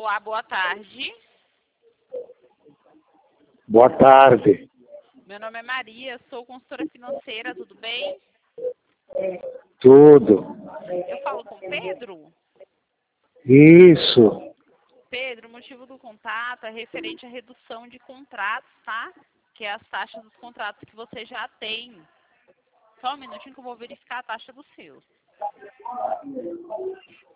Olá, boa tarde. Boa tarde. Meu nome é Maria, sou consultora financeira, tudo bem? Tudo. Eu falo com o Pedro? Isso. Pedro, o motivo do contato é referente à redução de contratos, tá? Que é as taxas dos contratos que você já tem. Só um minutinho que eu vou verificar a taxa dos seus.